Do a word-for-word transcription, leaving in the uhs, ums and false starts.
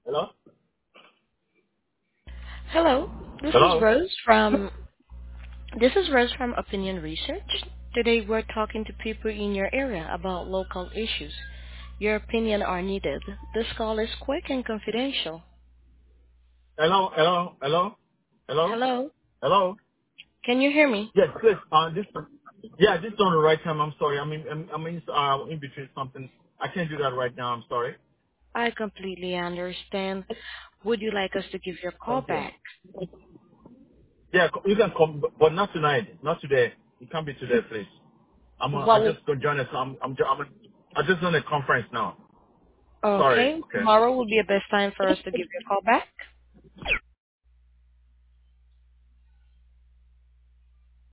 Hello? Hello, this is Hello? Rose from this is Rose from Opinion Research. Today we're talking to people in your area about local issues. Your opinion are needed. This call is quick and confidential. Hello? Hello? Hello? Hello? Hello, Hello? can you hear me? Yes, please. Uh, this, yeah, this is on the right time. I'm sorry. I'm in, I'm, I'm in, uh, in between something. I can't do that right now. I'm sorry. I completely understand. Would you like us to give you a call Thank you. back? Yeah, co- you can come, but but not tonight. Not today. It can't be today, please. I'm, uh, I What would, just go join us. I'm, I'm, ju- I'm, I'm just on a conference now. Sorry. okay, Okay. tomorrow would be the best time for us to give you a call back?